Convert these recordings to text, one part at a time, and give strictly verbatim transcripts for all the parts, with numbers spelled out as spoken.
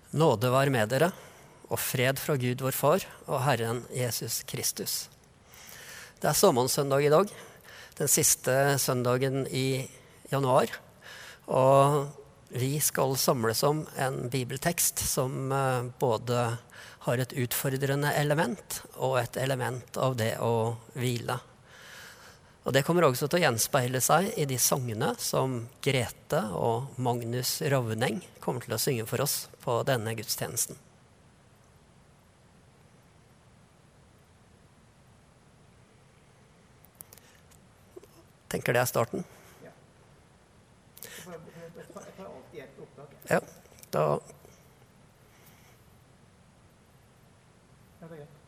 Nåde være med dere, og fred fra Gud vår Far og Herren Jesus Kristus. Det er såmannssøndag i dag, den siste søndagen i januar. Og vi skal samles om en bibeltekst som både har et utfordrende element og et element av det å hvile. Og det kommer også til å gjenspeile seg i de sangene som Grete og Magnus Ravneng kommer til å synge for oss på denne gudstjenesten. Tenker det er starten? Ja. Jeg tar alltid et opptak. Ja, da... Ja, det er greit.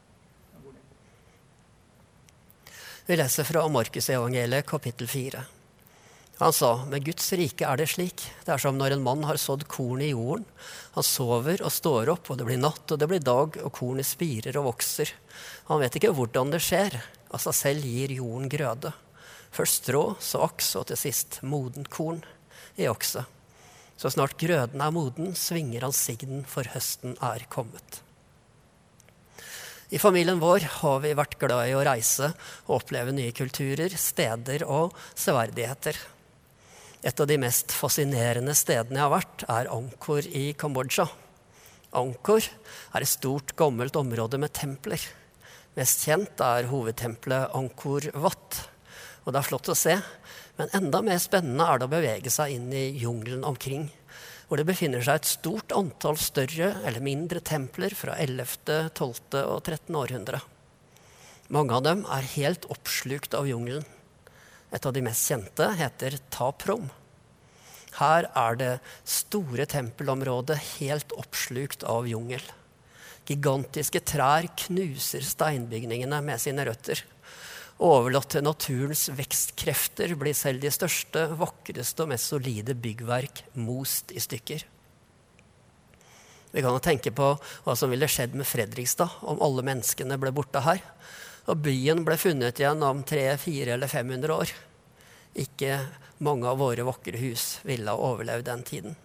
Vi leser fra Markus evangeliet, kapittel fire. Han sa, med Guds rike er det slik. Det er som når en mann har sådd korn i jorden. Han sover og står opp, og det blir natt, og det blir dag, og kornet spirer og vokser. Han vet ikke hvordan det skjer. Av seg selv gir jorden grøde. Først strå, så aks, og til sist modent korn i okse. Så snart grøden er moden, svinger han sigden, for høsten er kommet. I familien vår har vi vært glad i å reise og oppleve nye kulturer, steder og severdigheter. Et av de mest fascinerende stedene jeg har vært er Angkor i Kambodsja. Angkor er et stort, gammelt område med templer. Mest kjent er hovedtempelet Angkor Wat. Og det er flott å se, men enda mer spennende er det å bevege seg inn i jungelen omkring, hvor det befinner seg et stort antall større eller mindre templer fra ellevte, tolvte og trettende århundre. Mange av dem er helt oppslukt av jungelen. Et av de mest kjente heter Ta Prohm. Her er det store tempelområdet helt oppslukt av jungel. Gigantiske trær knuser steinbygningene med sine røtter. Overlatt til naturens vekstkrefter blir selv de største, vakreste og mest solide byggverk most i stykker. Vi kan jo tenke på hva som ville skjedd med Fredrikstad om alle menneskene ble borte her, og byen ble funnet igjen om tre, fire eller fem hundre år. Ikke mange av våre vakre hus ville ha overlevd den tiden.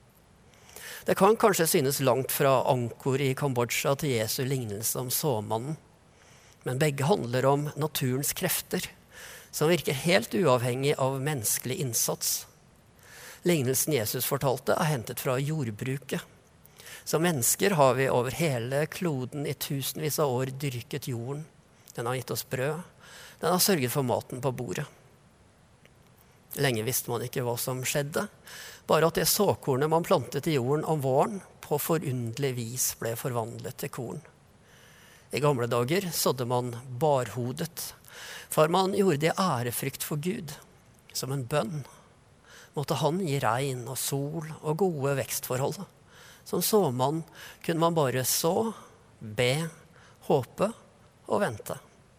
Det kan kanskje synes langt fra Angkor i Kambodsja til Jesu lignelse om såmannen, men begge handler om naturens krefter, som virker helt uavhengig av menneskelig innsats. Lignelsen Jesus fortalte er hentet fra jordbruket. Som mennesker har vi over hele kloden i tusenvis av år dyrket jorden. Den har gitt oss brød. Den har sørget for maten på bordet. Lenge visste man ikke hva som skjedde, bare at det såkornet man plantet i jorden om våren på forunderlig vis ble forvandlet til korn. I gamle dager sådde man barhodet, for man gjorde det i ærefrykt for Gud. Som en bønn måtte han gi regn og sol og gode vekstforhold. Som såmann kunne man bare så, be, håpe og vente.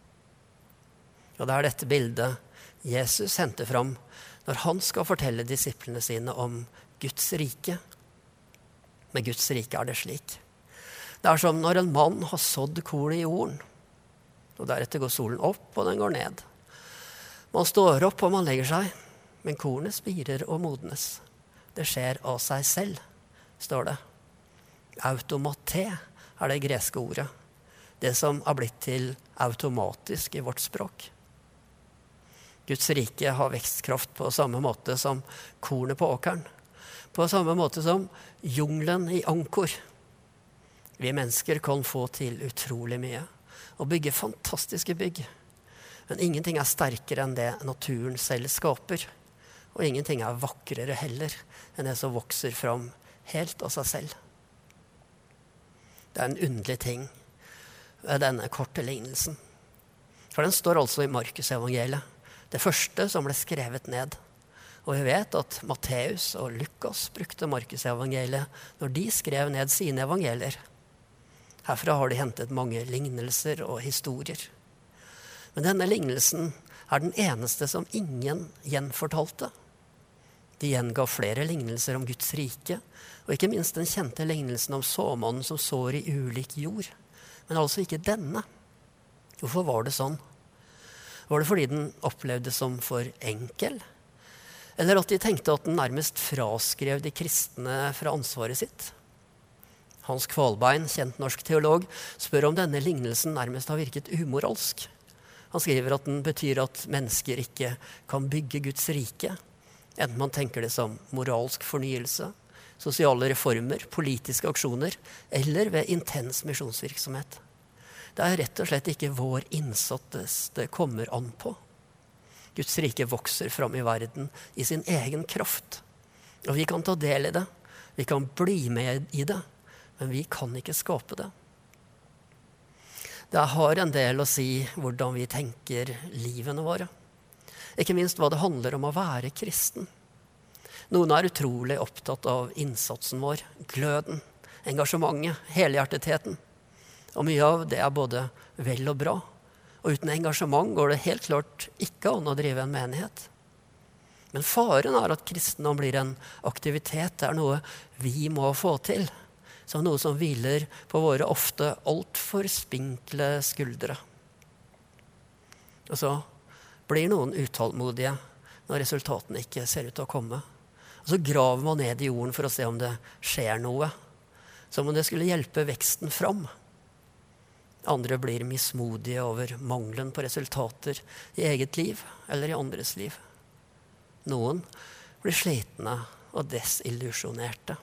Og det er dette bildet Jesus henter fram når han skal fortelle disiplene sine om Guds rike. Med Guds rike er det slik. Det er som når en mann har sådd korn i jorden, og deretter går solen opp og den går ned. Man står opp og man legger seg, men kornet spirer og modnes. Det skjer av seg selv, står det. Automate er det greske ordet, det som er blitt til automatisk i vårt språk. Guds rike har vekstkraft på samme måte som kornet på åkeren, på samme måte som jungelen i Angkor. Vi mennesker kan få til utrolig mye, og bygge fantastiske bygg. Men ingenting er sterkere enn det naturen selv skaper, og ingenting er vakrere heller enn det som vokser fram helt av seg selv. Det er en underlig ting ved denne korte lignelsen. For den står altså i Markus evangeliet, det første som ble skrevet ned. Og vi vet at Matteus og Lukas brukte Markus evangeliet når de skrev ned sine evangelier. Herfra har de hentet mange lignelser og historier. Men denne lignelsen er den eneste som ingen gjenfortalte. De gjengav flere lignelser om Guds rike, og ikke minst den kjente lignelsen om såmannen som sår i ulik jord. Men altså ikke denne. Hvorfor var det sånn? Var det fordi den opplevdes som for enkel? Eller at de tenkte at den nærmest fraskrev de kristne fra ansvaret sitt? Hans Kvalbein, kjent norsk teolog, spør om denne lignelsen nærmest har virket umoralsk. Han skriver at den betyr at mennesker ikke kan bygge Guds rike, enten man tenker det som moralsk fornyelse, sosiale reformer, politiske aksjoner, eller ved intens misjonsvirksomhet. Det er rett og slett ikke vår innsats det kommer an på. Guds rike vokser fram i verden i sin egen kraft. Og vi kan ta del i det, vi kan bli med i det, men vi kan ikke skape det. Det har en del å si hvordan vi tenker livene våre. Ikke minst hva det handler om å være kristen. Noen er utrolig opptatt av innsatsen vår, gløden, engasjementet, helhjertetheten. Og mye av det er både vel og bra. Og uten engasjement går det helt klart ikke an å drive en menighet. Men faren er at kristendom blir en aktivitet, det er noe vi må få til. Som noe som hviler på våre ofte alt for spinkle skuldre. Og så blir noen utålmodige når resultatene ikke ser ut til å komme. Og så graver man ned i jorden for å se om det skjer noe. Som om det skulle hjelpe veksten fram. Andre blir mismodige over mangelen på resultater i eget liv eller i andres liv. Noen blir slitne og desillusjonerte.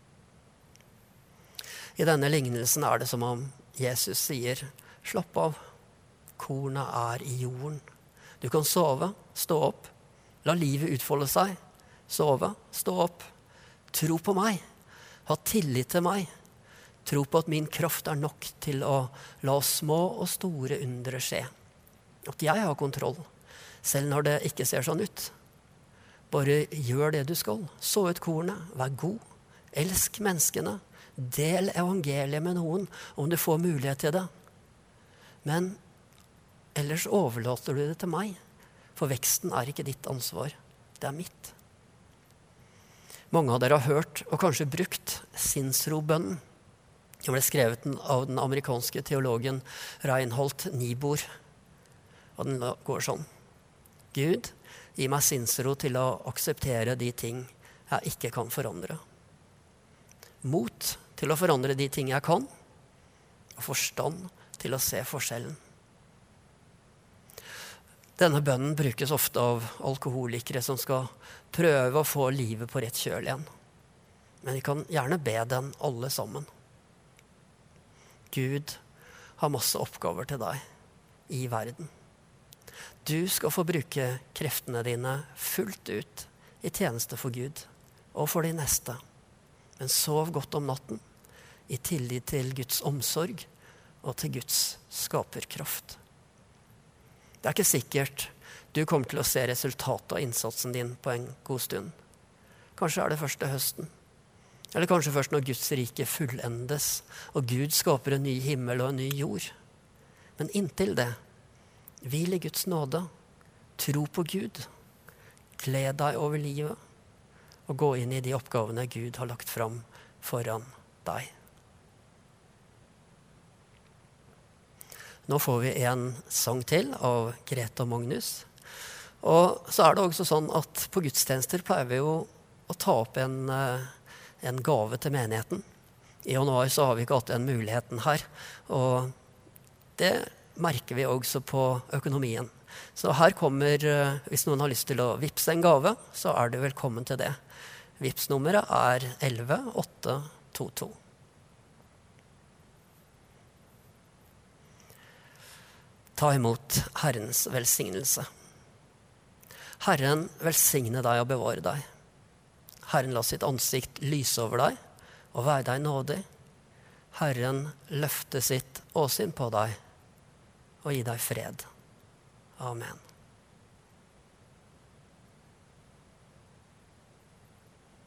I denne lignelsen er det som om Jesus sier, slapp av, kornet er i jorden. Du kan sove, stå opp, la livet utfolde seg, sove, stå opp. Tro på meg, ha tillit til meg. Tro på at min kraft er nok til å la små og store undre skje. At jeg har kontroll, selv når det ikke ser sånn ut. Bare gjør det du skal. Så ut kornet, vær god, elsk menneskene. Del evangeliet med noen om du får mulighet til det. Men ellers overlater du det til meg, for veksten er ikke ditt ansvar, det er mitt. Mange av dere har hørt og kanskje brukt sinnsrobønnen. Den ble skrevet av den amerikanske teologen Reinhold Niebuhr. Og den går sånn. Gud, gi meg sinnsro til å akseptere de ting jeg ikke kan forandre. Mot til å forandre de ting jeg kan, og forstand til å se forskjellen. Denne bønnen brukes ofte av alkoholikere som skal prøve å få livet på rett kjøl igjen. Men vi kan gjerne be den alle sammen. Gud har masse oppgaver til deg i verden. Du skal få bruke kreftene dine fullt ut i tjeneste for Gud og for de neste. Men sov godt om natten, i tillit til Guds omsorg og til Guds skaperkraft. Det er ikke sikkert du kommer til å se resultatet av innsatsen din på en god stund. Kanskje er det først til høsten. Eller kanskje først når Guds rike fullendes, og Gud skaper en ny himmel og en ny jord. Men inntil det, hvil i Guds nåde, tro på Gud, gled deg over livet, og gå inn i de oppgavene Gud har lagt fram foran deg. Nå får vi en sang til av Grete og Magnus. Og så er det også sånn at på gudstjenester pleier vi jo å ta opp en, en gave til menigheten. I januar så har vi ikke hatt den muligheten her. Og det merker vi også på økonomien. Så her kommer, hvis noen har lyst til å vippse en gave, så er du velkommen til det. Vips-nummeret er elleve åtte to to. Ta imot Herrens velsignelse. Herren velsigne deg og bevare deg. Herren la sitt ansikt lyse over deg og være deg nådig. Herren løfte sitt åsyn på deg og gi deg fred. Amen.